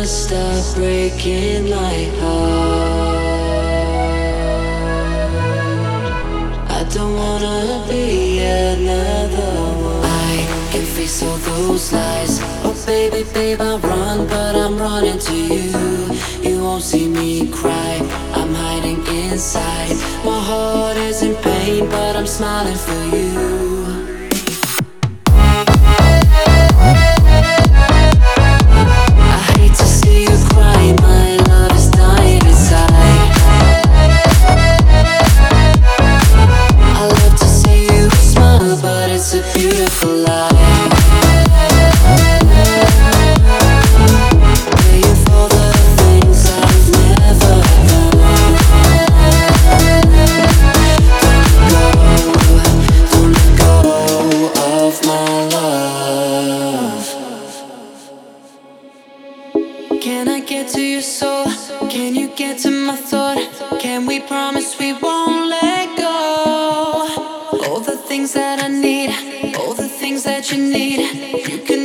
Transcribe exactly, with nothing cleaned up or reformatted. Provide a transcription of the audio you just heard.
stop breaking my heart. I don't wanna be another one. I can face all those lies. Oh baby, babe, I run, but I'm running to you. You won't see me cry, I'm hiding inside. My heart is in pain, but I'm smiling for you. It's a beautiful life. Waiting for the things I've never done. Don't let go, don't let go of my love. Can I get to your soul? Can you get to my thought? Can we promise we won't let go? All the things that I need, all the things that you need, you can